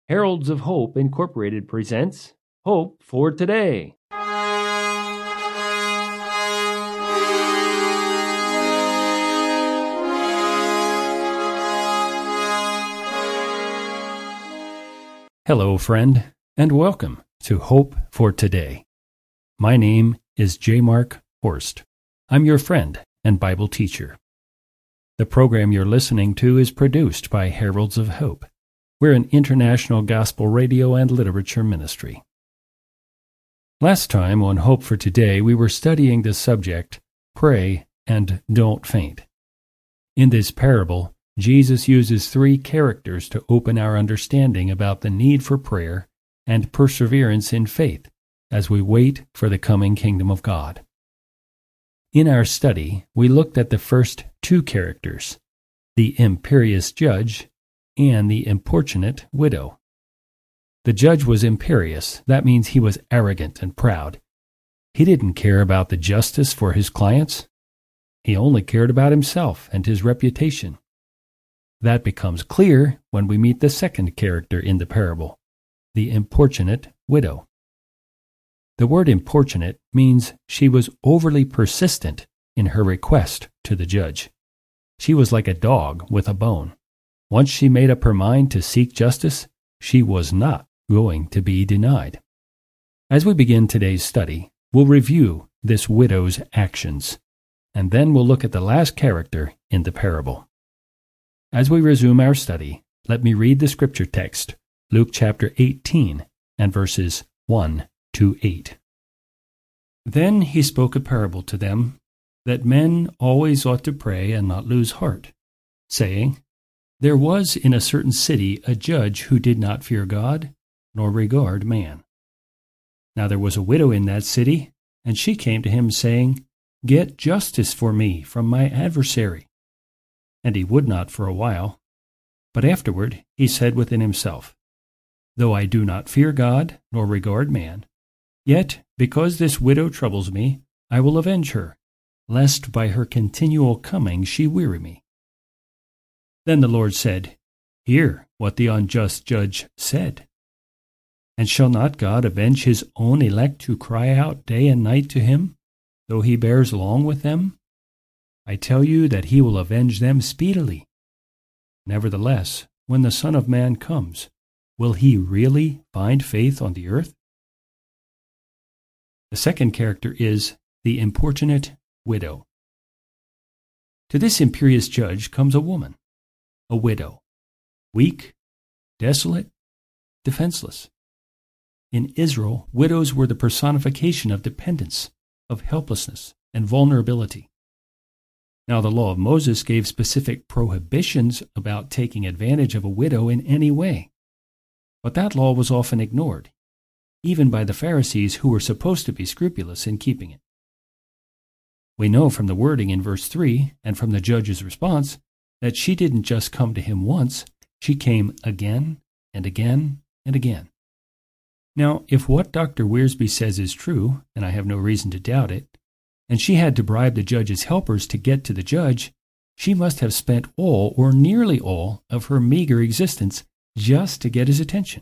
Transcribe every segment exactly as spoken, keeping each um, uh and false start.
Heralds of Hope Incorporated presents Hope for Today. Hello, friend, and welcome to Hope for Today. My name is J. Mark Horst. I'm your friend and Bible teacher. The program you're listening to is produced by Heralds of Hope. We're an international gospel radio and literature ministry. Last time on Hope for Today, we were studying the subject, Pray and Don't Faint. In this parable, Jesus uses three characters to open our understanding about the need for prayer and perseverance in faith as we wait for the coming kingdom of God. In our study, we looked at the first two characters, the imperious judge and the importunate widow. The judge was imperious. That means he was arrogant and proud. He didn't care about the justice for his clients. He only cared about himself and his reputation. That becomes clear when we meet the second character in the parable, the importunate widow. The word importunate means she was overly persistent in her request to the judge. She was like a dog with a bone. Once she made up her mind to seek justice, she was not going to be denied. As we begin today's study, we'll review this widow's actions, and then we'll look at the last character in the parable. As we resume our study, let me read the scripture text, Luke chapter eighteen and verses one to eight. Then he spoke a parable to them, that men always ought to pray and not lose heart, saying, There was in a certain city a judge who did not fear God, nor regard man. Now there was a widow in that city, and she came to him, saying, Get justice for me from my adversary. And he would not for a while. But afterward he said within himself, Though I do not fear God, nor regard man, yet because this widow troubles me, I will avenge her, lest by her continual coming she weary me. Then the Lord said, Hear what the unjust judge said. And shall not God avenge his own elect who cry out day and night to him, though he bears long with them? I tell you that he will avenge them speedily. Nevertheless, when the Son of Man comes, will he really find faith on the earth? The second character is the importunate widow. To this imperious judge comes a woman, a widow, weak, desolate, defenseless. In Israel, widows were the personification of dependence, of helplessness, and vulnerability. Now, the law of Moses gave specific prohibitions about taking advantage of a widow in any way. But that law was often ignored, even by the Pharisees who were supposed to be scrupulous in keeping it. We know from the wording in verse three and from the judge's response that she didn't just come to him once, she came again and again and again. Now, if what Doctor Wiersbe says is true, and I have no reason to doubt it, and she had to bribe the judge's helpers to get to the judge, she must have spent all or nearly all of her meager existence just to get his attention.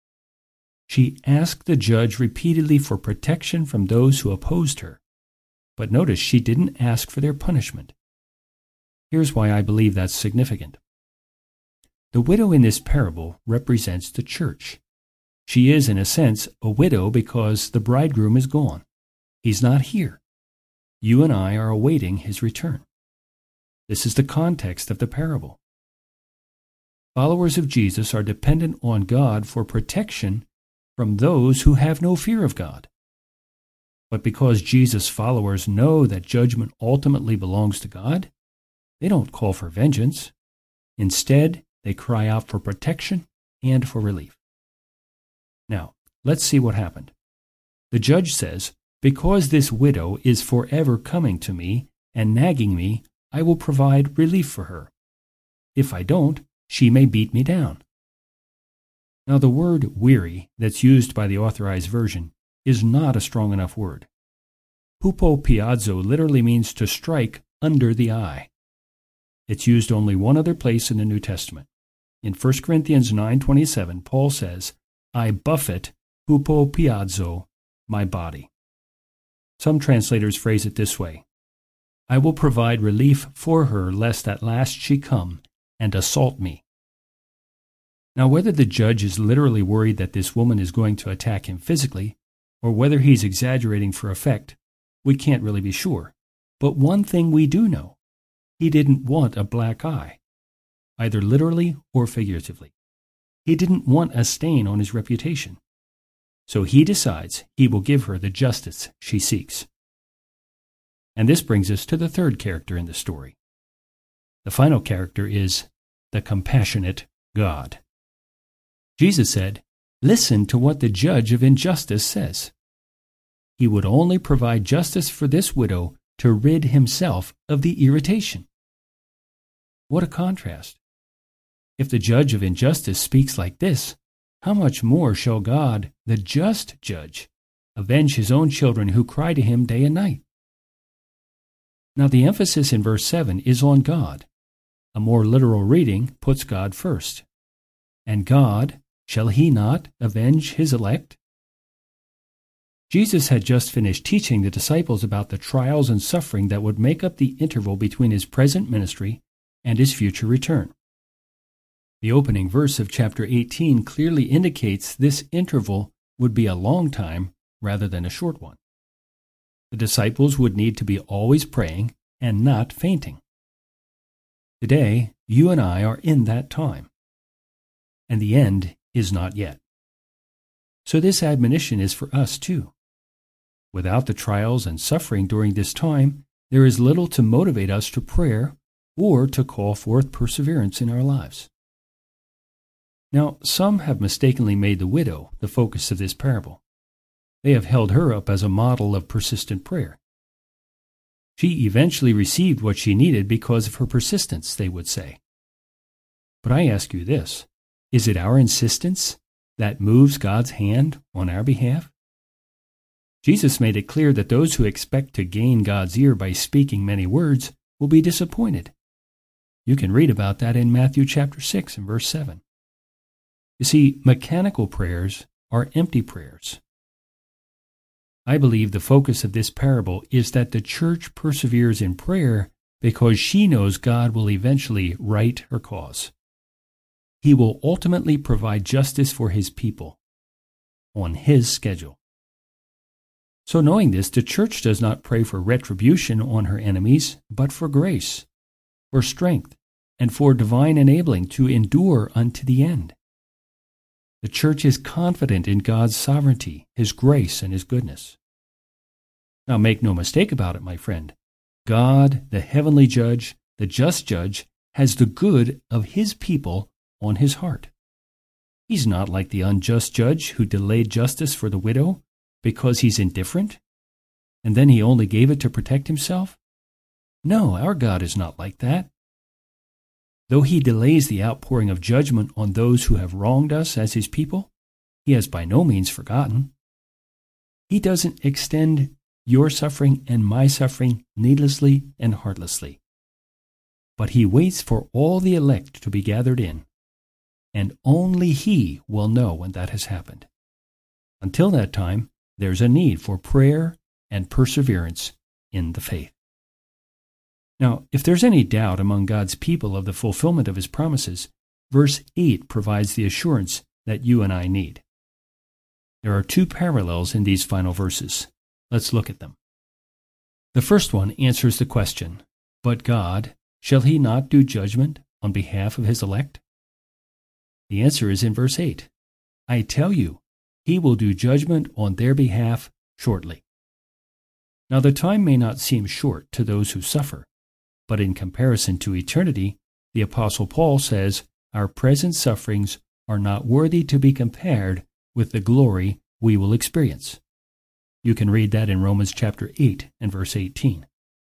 She asked the judge repeatedly for protection from those who opposed her. But notice she didn't ask for their punishment. Here's why I believe that's significant. The widow in this parable represents the church. She is, in a sense, a widow because the bridegroom is gone. He's not here. You and I are awaiting his return. This is the context of the parable. Followers of Jesus are dependent on God for protection from those who have no fear of God. But because Jesus' followers know that judgment ultimately belongs to God, they don't call for vengeance. Instead, they cry out for protection and for relief. Now, let's see what happened. The judge says, Because this widow is forever coming to me and nagging me, I will provide relief for her. If I don't, she may beat me down. Now, the word weary that's used by the Authorized Version is not a strong enough word. Hupopiazo literally means to strike under the eye. It's used only one other place in the New Testament. In First Corinthians nine twenty-seven, Paul says, I buffet hupopiazo, my body. Some translators phrase it this way, I will provide relief for her, lest at last she come and assault me. Now, whether the judge is literally worried that this woman is going to attack him physically, or whether he's exaggerating for effect, we can't really be sure. But one thing we do know, he didn't want a black eye, either literally or figuratively. He didn't want a stain on his reputation. So he decides he will give her the justice she seeks. And this brings us to the third character in the story. The final character is the compassionate God. Jesus said, listen to what the judge of injustice says. He would only provide justice for this widow to rid himself of the irritation. What a contrast. If the judge of injustice speaks like this, how much more shall God, the just judge, avenge his own children who cry to him day and night? Now the emphasis in verse seven is on God. A more literal reading puts God first. And God, shall he not avenge his elect? Jesus had just finished teaching the disciples about the trials and suffering that would make up the interval between his present ministry and his future return. The opening verse of chapter eighteen clearly indicates this interval would be a long time rather than a short one. The disciples would need to be always praying and not fainting. Today, you and I are in that time, and the end is not yet. So this admonition is for us too. Without the trials and suffering during this time, there is little to motivate us to prayer or to call forth perseverance in our lives. Now, some have mistakenly made the widow the focus of this parable. They have held her up as a model of persistent prayer. She eventually received what she needed because of her persistence, they would say. But I ask you this, is it our insistence that moves God's hand on our behalf? Jesus made it clear that those who expect to gain God's ear by speaking many words will be disappointed. You can read about that in Matthew chapter six and verse seven. You see, mechanical prayers are empty prayers. I believe the focus of this parable is that the church perseveres in prayer because she knows God will eventually right her cause. He will ultimately provide justice for his people on his schedule. So knowing this, the church does not pray for retribution on her enemies, but for grace, for strength, and for divine enabling to endure unto the end. The church is confident in God's sovereignty, his grace, and his goodness. Now make no mistake about it, my friend. God, the heavenly judge, the just judge, has the good of his people on his heart. He's not like the unjust judge who delayed justice for the widow because he's indifferent, and then he only gave it to protect himself. No, our God is not like that. Though he delays the outpouring of judgment on those who have wronged us as his people, he has by no means forgotten. He doesn't extend your suffering and my suffering needlessly and heartlessly. But he waits for all the elect to be gathered in, and only he will know when that has happened. Until that time, there's a need for prayer and perseverance in the faith. Now, if there's any doubt among God's people of the fulfillment of his promises, verse eight provides the assurance that you and I need. There are two parallels in these final verses. Let's look at them. The first one answers the question, but God, shall he not do judgment on behalf of his elect? The answer is in verse eight. I tell you, he will do judgment on their behalf shortly. Now the time may not seem short to those who suffer, but in comparison to eternity, the Apostle Paul says, our present sufferings are not worthy to be compared with the glory we will experience. You can read that in Romans chapter eight and verse eighteen.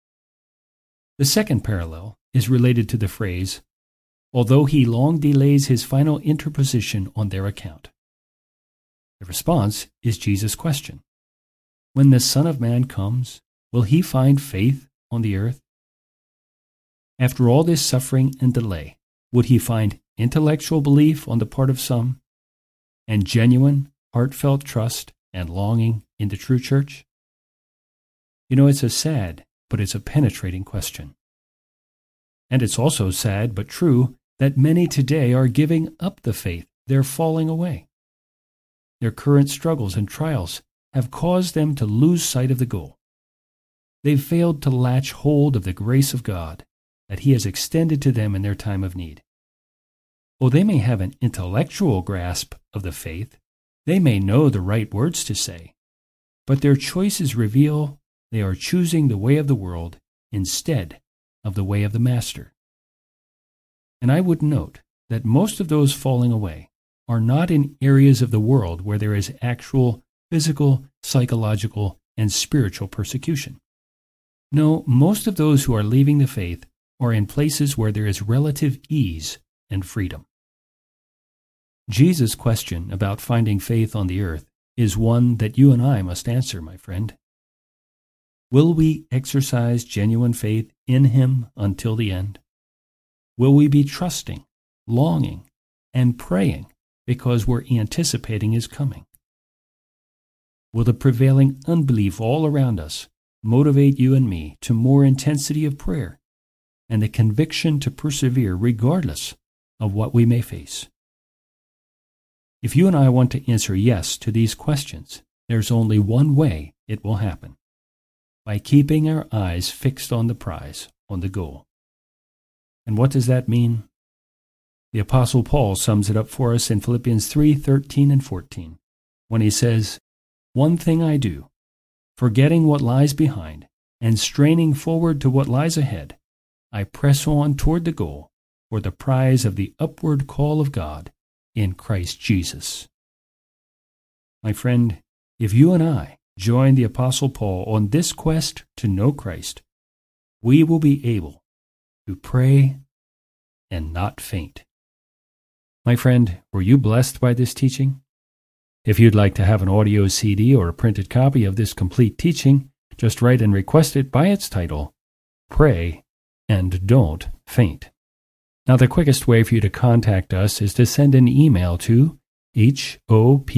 The second parallel is related to the phrase, although he long delays his final interposition on their account. The response is Jesus' question. When the Son of Man comes, will he find faith on the earth? After all this suffering and delay, would he find intellectual belief on the part of some, and genuine, heartfelt trust and longing in the true church? You know, it's a sad, but it's a penetrating question. And it's also sad, but true, that many today are giving up the faith. They're falling away. Their current struggles and trials have caused them to lose sight of the goal. They've failed to latch hold of the grace of God that He has extended to them in their time of need. Well, they may have an intellectual grasp of the faith. They may know the right words to say, but their choices reveal they are choosing the way of the world instead of the way of the Master. And I would note that most of those falling away are not in areas of the world where there is actual physical, psychological, and spiritual persecution. No, most of those who are leaving the faith are in places where there is relative ease and freedom. Jesus' question about finding faith on the earth is one that you and I must answer, my friend. Will we exercise genuine faith in Him until the end? Will we be trusting, longing, and praying because we're anticipating His coming? Will the prevailing unbelief all around us motivate you and me to more intensity of prayer and the conviction to persevere regardless of what we may face? If you and I want to answer yes to these questions, there's only one way it will happen: by keeping our eyes fixed on the prize, on the goal. And what does that mean? The Apostle Paul sums it up for us in Philippians three thirteen and fourteen, when he says, "One thing I do, forgetting what lies behind and straining forward to what lies ahead, I press on toward the goal for the prize of the upward call of God in Christ Jesus." My friend, if you and I join the Apostle Paul on this quest to know Christ, we will be able to pray and not faint. My friend, were you blessed by this teaching? If you'd like to have an audio C D or a printed copy of this complete teaching, just write and request it by its title, Pray and Don't Faint. Now, the quickest way for you to contact us is to send an email to hope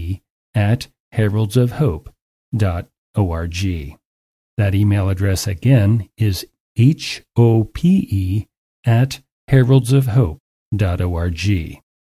at heralds of hope dot org. That email address again is hope at heralds of hope dot org.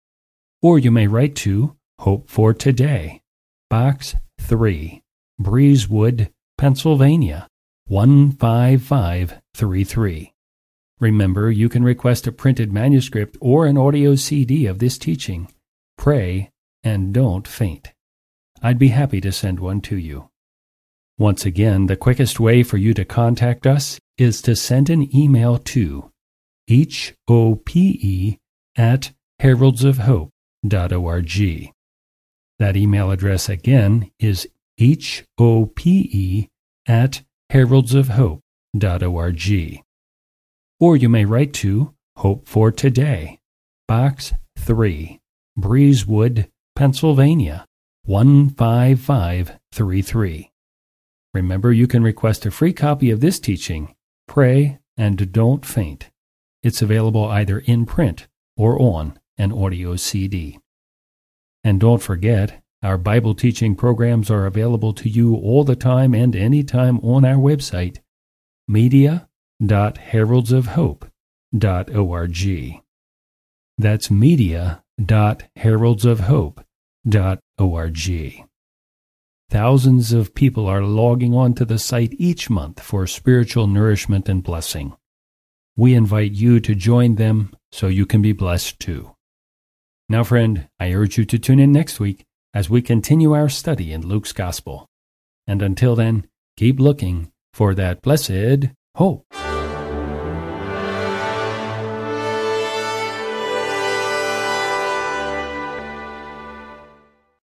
Or you may write to Hope for Today, Box three, Breezewood, Pennsylvania, one five five three three. Remember, you can request a printed manuscript or an audio C D of this teaching. Pray and Don't Faint. I'd be happy to send one to you. Once again, the quickest way for you to contact us is to send an email to hope at heralds of hope dot org. That email address again is hope at heralds of hope dot org. Or you may write to Hope for Today, Box three, Breezewood, Pennsylvania, one five five three three. Remember, you can request a free copy of this teaching, Pray and Don't Faint. It's available either in print or on an audio C D. And don't forget, our Bible teaching programs are available to you all the time and anytime on our website, media dot heralds of hope dot org. That's media dot heralds of hope dot org. Thousands of people are logging on to the site each month for spiritual nourishment and blessing. We invite you to join them so you can be blessed too. Now, friend, I urge you to tune in next week as we continue our study in Luke's Gospel. And until then, keep looking for that blessed hope.